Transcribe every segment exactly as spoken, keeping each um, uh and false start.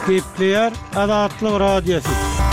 Gepleyer Adatlyk Radiosu.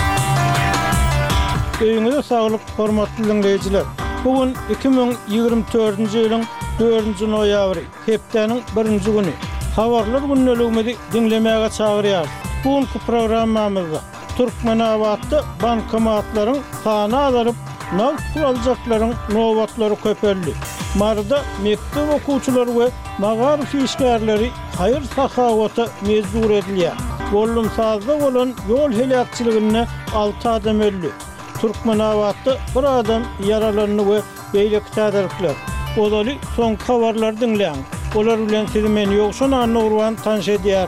Öýüňizde saglyk, hormatly dinleýijiler. Bugün iki bin ýygrimi dördünji ýylyň dördünji noýabry, hepdeniň birinji güni. Habarlar günneligini dinlemäge çagyrýar. Bugünkü programmamyzda Türkmenabatda bankomatlaryň sany azalyp, nagd aljaklaryň nowatlary köpeldi. Marda mektep okuwçylary we magarif işgärleri haýyr sahawata mezdur edilýär. Bollum sazda bolan ýol helakçylygyna alty adam öldü. Türkmenabatda bir adam yaralandy we beýleki täderikler. Olaly soň habarlar dinleýän. Olar bilen sizi men ýokşan Nurwan tanış edýär.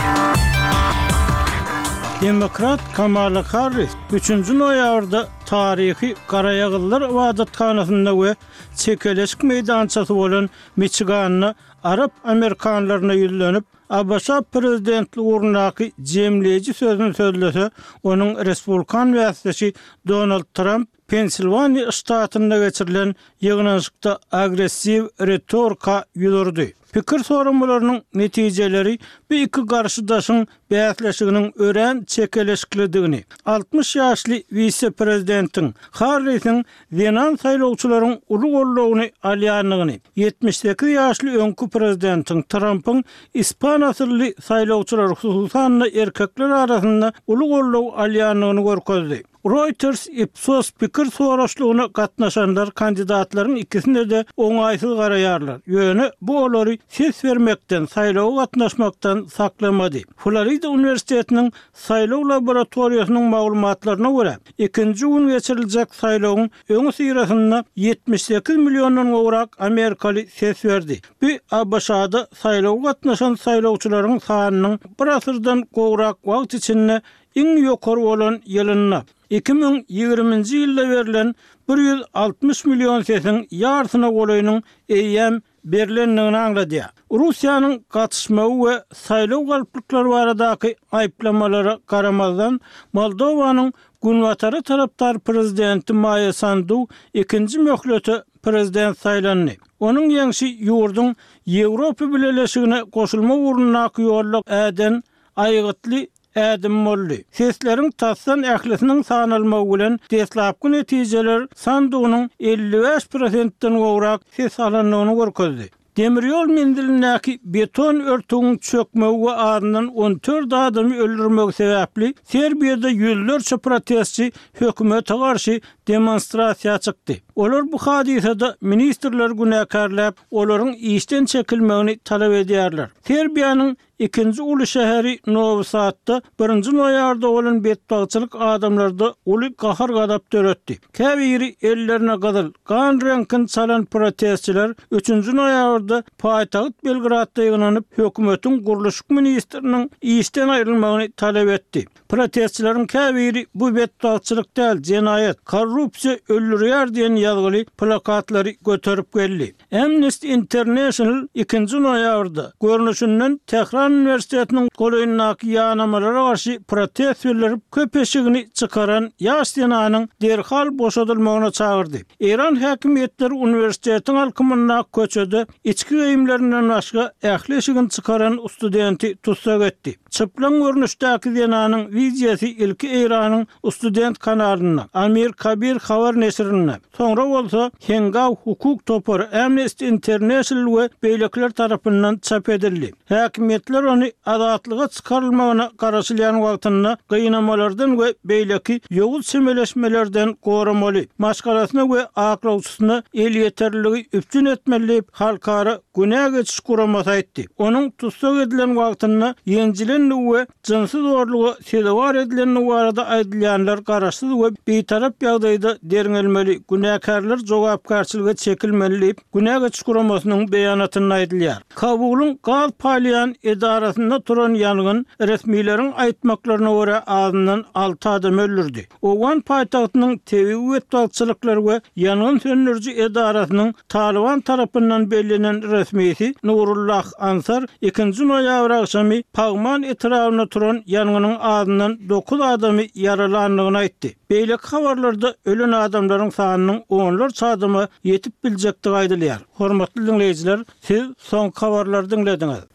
Demokrat Kamala Harris üçünji noýabrda tarihi Garayagyllar Wadatkhanasynda we çekeleşik meýdançasy bolan Michiganyň Arap Amerikanlaryna ýüzlenip A B S prezidentlik urnaky jemleýici sözüni sözlese, onuň Respublikan wäsitçisi Donald Trump Pensilvaniya ştatynda geçirilen ýygnanşykda agressiv retorika ýüzürdi. Pikir sorunlarynyň netijeleri bu iki garşydaşyň bäsleşiginiň ören çekeleşikligini, altmış ýaşly vice-prezidentiň Harris'iň Zenan saýlawçylaryň uly gollugyny alýanlygyny, yetmiş sekiz ýaşly öňkü prezidentiň Trump'yň ispan asylly saýlawçylar hususan erkekler arasynda uly gollugy alýanlygyny görkezdi. Reuters Ipsos pikir soraşlygyna gatnaşanlar kandidatlaryň ikisinde de oňaýsyz garaýarlar. Ýöne bu olary ses vermekden, saýlawa gatnaşmakdan saklamady. Florida Üniversitetiniň saýlaw laboratoriýasynyň maglumatlaryna görä, ikinji gün geçiriljek saýlawyň öňü syrasynda yetmiş sekiz milliondon gowrak Amerikaly ses verdi. Bu A B S-da saýlawa gatnaşan saýlawçylaryň sanynyň bir asyrdan gowrak wagt içinde iň ýokary bolan ýylyna iki bin ýygrimiňji ýylda berilen bir ýüz altmış million sesiň ýarsyna golaýynyň eýem berilendigini aňlady. Russiýanyň gatnaşmagy we saýlaw galplyklary baradaky aýplamalary garamazdan Moldowanyň günwatary tarapdar prezidenti Maia Sandu ikinji möhlete prezident saýlandy. Onuň ýeňşi ýurdun Ýewropa Birleşigine goşulma urunnaky ýollyk äden aýgytly Adam boldy. Sesleriň tassan ählisiniň sanalmagy bilen deslapky netijeler Sandunyň elli beş prosentden gowrak ses alanlygyny görkezdi. Demiryol mendilindäki beton örtügiň çökmegi we aryndan on dört adamy öldürmegi sebäpli Serbiýada ýüzlerçe protestçi hökümete garşy demonstrasiýa çykdy. Olar bu hadisede ministrler günäkärläp, olaryň işden çekilmegini talap edýärler. Serbiýanyň ikinji uly şäheri Nowy Sadda birinji noýarda bolan betbagçylyk adamlarda uly gahar gadap döretdi. Käbiri ellerine gadyl gan reňkin çalan protestçiler üçünji noýarda paýtagyt Belgradda ýygnanyp hökümetiň guruluşyk ministriniň işden aýrylmagyny talap etdi. Protestçilerin käbiri bu betbagçylyk däl, jenaýat, korrupsiýa öldürýär diýen ýazgyly plakatlary göterip geldi. Amnesty International ikinji noýabrda görnüşinden Tehran Üniversitetiniň golaýyndaky ýanamalara garşy protest bildirip köpeşigini çykaran ýaş senanyň derhal boşadylmagyna çagyrdy. Iran häkimetleri üniversitetiň alkymyna köçedi, içki geýimlerinden başga ähleşigini çykaran studenti tutsak etdi. Çıplan görnüşdäki senanyň wideosy ilki Iranyň student kanalyna, Amir Kabir habar nesrine, soňra bolsa Hengaw hukuk topary Amnesty International we beýlekler tarapyndan çap edildi. Häkimetler ony adatlyga çykarylmagyna garaşylýan wagtynda gynamalardan we beýleki ýowuz semeleşmelerden goramaly, maşgalasyna we aklawçysyna el ýeterligi üpjün etmeli halkara günä geçiş guramasy aýtdy. Onuň tutsak edilen wagtynda ýenjilen we jynsyz zorlugy sedewar edilen barada aýdylýanlar garaşsyz we beýtarap ýagdaýda derňelmeli, günäkärler jogapkarçylyga çekilmeli, günä geçiş guramasynyň beýanatyny aýdylýar. Kabulyň gaz palyan edarasynda turan ýangyn resmiýlerin aýtmaklaryna görä azyndan alty adam öldürdi. Owan paýtagtynyň tebi wetbalçylyklary we ýangyn söndürji edarasynyň Taliban tarapyndan bellenen resmisi Nurullah Ansar ikinji noýabr akşamy Pagman etrawyna turan ýanganyň azyndan dokuz adamy yaralandygyny aýtdy. Beýleki habarlarda ölen adamlaryň sanynyň onlar çadyma ýetip biljekdigi aýdylýar. Hormatly dinleýijiler, siz soň habarlary dinlediňiz.